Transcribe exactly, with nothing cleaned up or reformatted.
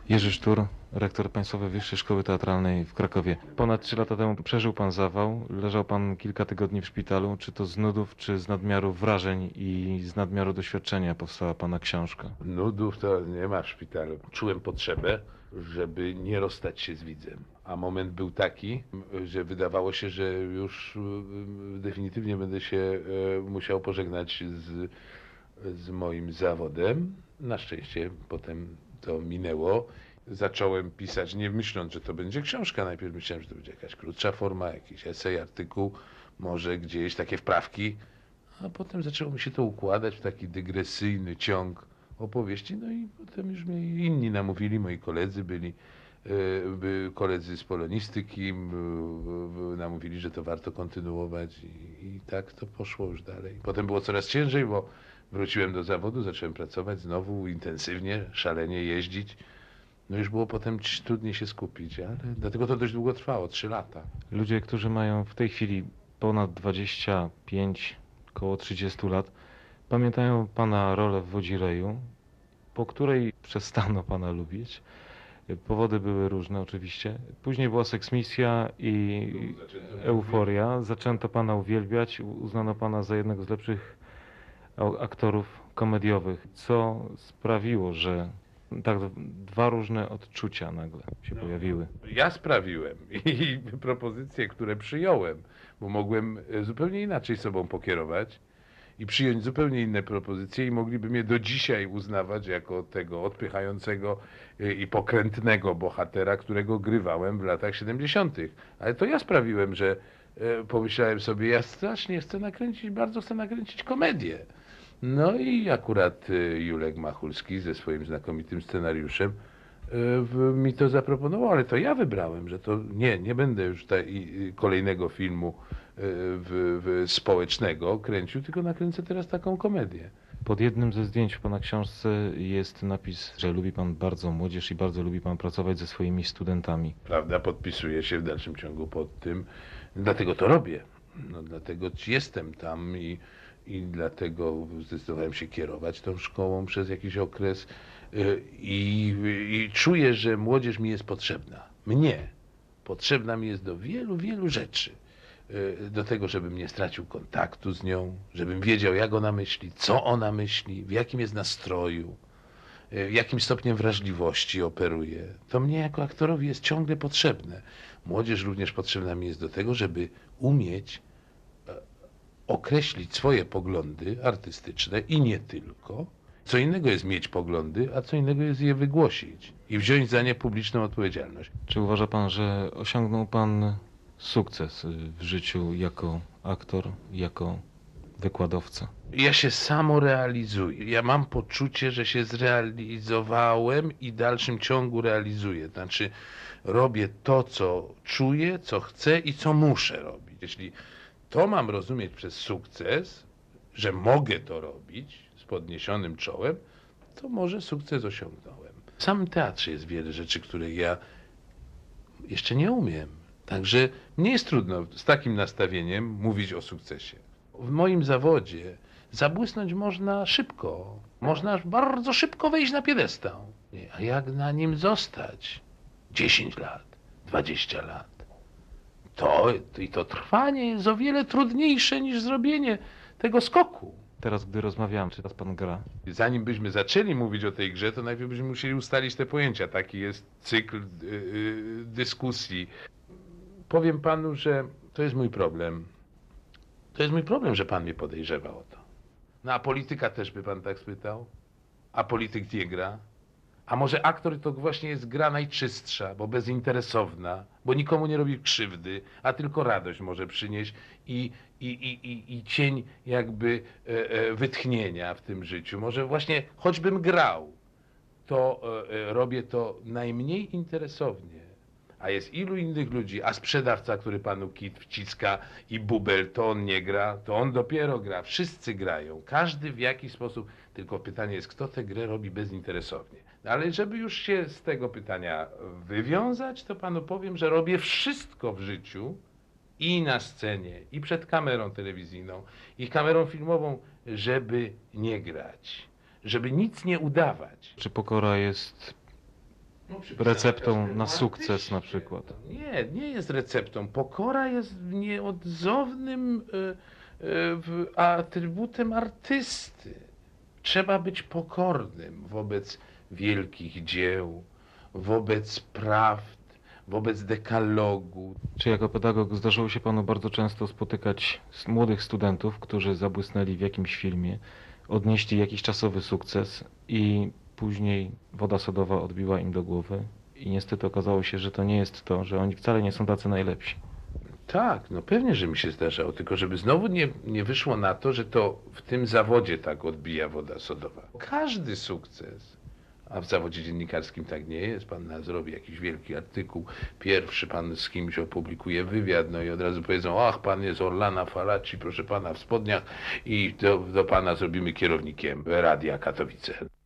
Jerzy Sztur, rektor Państwowej Wyższej Szkoły Teatralnej w Krakowie. Ponad trzy lata temu przeżył pan zawał, leżał pan kilka tygodni w szpitalu. Czy to z nudów, czy z nadmiaru wrażeń i z nadmiaru doświadczenia powstała pana książka? Nudów to nie ma w szpitalu. Czułem potrzebę, żeby nie rozstać się z widzem. A moment był taki, że wydawało się, że już y, definitywnie będę się y, musiał pożegnać z, z moim zawodem. Na szczęście potem to minęło. Zacząłem pisać, nie myśląc, że to będzie książka. Najpierw myślałem, że to będzie jakaś krótsza forma, jakiś esej, artykuł, może gdzieś takie wprawki. A potem zaczęło mi się to układać w taki dygresyjny ciąg opowieści. No i potem już mnie inni namówili, moi koledzy byli, e, by, koledzy z polonistyki, m, w- namówili, że to warto kontynuować i, i tak to poszło już dalej. Potem było coraz ciężej, bo wróciłem do zawodu, zacząłem pracować znowu intensywnie, szalenie jeździć. No już było potem ci- trudniej się skupić, ale dlatego to dość długo trwało, trzy lata. Ludzie, którzy mają w tej chwili ponad dwadzieścia pięć, około trzydziestu lat, pamiętają pana rolę w Wodzireju, po której przestano pana lubić. Powody były różne oczywiście. Później była seksmisja i euforia. Zaczęto pana uwielbiać, uznano pana za jednego z lepszych a- aktorów komediowych. Co sprawiło, że tak dwa różne odczucia nagle się pojawiły? Ja sprawiłem i propozycje, które przyjąłem, bo mogłem e, zupełnie inaczej sobą pokierować i przyjąć zupełnie inne propozycje i mogliby mnie do dzisiaj uznawać jako tego odpychającego e, i pokrętnego bohatera, którego grywałem w latach siedemdziesiątych. Ale to ja sprawiłem, że e, pomyślałem sobie, ja strasznie chcę nakręcić, bardzo chcę nakręcić komedię. No i akurat e, Julek Machulski ze swoim znakomitym scenariuszem e, w- mi to zaproponował, ale to ja wybrałem, że to nie, nie będę już ta, i, i kolejnego filmu e, w, w społecznego kręcił, tylko nakręcę teraz taką komedię. Pod jednym ze zdjęć w pana książce jest napis, że lubi pan bardzo młodzież i bardzo lubi pan pracować ze swoimi studentami. Prawda, podpisuję się w dalszym ciągu pod tym, dlatego to robię. No, dlatego jestem tam i, i dlatego zdecydowałem się kierować tą szkołą przez jakiś okres y, i, i czuję, że młodzież mi jest potrzebna. Mnie. Potrzebna mi jest do wielu, wielu rzeczy. Y, Do tego, żebym nie stracił kontaktu z nią, żebym wiedział, jak ona myśli, co ona myśli, w jakim jest nastroju, y, jakim stopniem wrażliwości operuje. To mnie jako aktorowi jest ciągle potrzebne. Młodzież również potrzebna mi jest do tego, żeby umieć e, określić swoje poglądy artystyczne i nie tylko. Co innego jest mieć poglądy, a co innego jest je wygłosić i wziąć za nie publiczną odpowiedzialność. Czy uważa pan, że osiągnął pan sukces w życiu jako aktor, jako wykładowca? Ja się samorealizuję. Ja mam poczucie, że się zrealizowałem i w dalszym ciągu realizuję. Znaczy, robię to, co czuję, co chcę i co muszę robić. Jeśli to mam rozumieć przez sukces, że mogę to robić z podniesionym czołem, to może sukces osiągnąłem. W samym teatrze jest wiele rzeczy, których ja jeszcze nie umiem. Także nie jest trudno z takim nastawieniem mówić o sukcesie. W moim zawodzie zabłysnąć można szybko. Można bardzo szybko wejść na piedestał. Nie, a jak na nim zostać? dziesięć lat, dwadzieścia lat. To, i to trwanie jest o wiele trudniejsze niż zrobienie tego skoku. Teraz, gdy rozmawiałem, czy teraz pan gra? Zanim byśmy zaczęli mówić o tej grze, to najpierw byśmy musieli ustalić te pojęcia. Taki jest cykl y, y, dyskusji. Powiem panu, że to jest mój problem. To jest mój problem, że pan mnie podejrzewa o to. No a polityka też by pan tak spytał? A polityk nie gra? A może aktor to właśnie jest gra najczystsza, bo bezinteresowna, bo nikomu nie robi krzywdy, a tylko radość może przynieść i, i, i, i, i cień jakby e, e, wytchnienia w tym życiu. Może właśnie choćbym grał, to e, e, robię to najmniej interesownie. A jest ilu innych ludzi, a sprzedawca, który panu kit wciska i bubel, to on nie gra, to on dopiero gra. Wszyscy grają, każdy w jakiś sposób, tylko pytanie jest, kto tę grę robi bezinteresownie. No ale żeby już się z tego pytania wywiązać, to panu powiem, że robię wszystko w życiu i na scenie, i przed kamerą telewizyjną, i kamerą filmową, żeby nie grać, żeby nic nie udawać. Czy pokora jest przypisane receptą każdemu na sukces artyście. na przykład. Nie, nie jest receptą. Pokora jest nieodzownym e, e, w- atrybutem artysty. Trzeba być pokornym wobec wielkich dzieł, wobec prawd, wobec dekalogu. Czy jako pedagog zdarzyło się panu bardzo często spotykać s- młodych studentów, którzy zabłysnęli w jakimś filmie, odnieśli jakiś czasowy sukces i później woda sodowa odbiła im do głowy i niestety okazało się, że to nie jest to, że oni wcale nie są tacy najlepsi. Tak, no pewnie, że mi się zdarzało, tylko żeby znowu nie, nie wyszło na to, że to w tym zawodzie tak odbija woda sodowa. Każdy sukces, a w zawodzie dziennikarskim tak nie jest, pan na- zrobi jakiś wielki artykuł, pierwszy pan z kimś opublikuje wywiad, no i od razu powiedzą, ach, pan jest Orlana Falaci, proszę pana, w spodniach i do, do pana zrobimy kierownikiem Radia Katowice.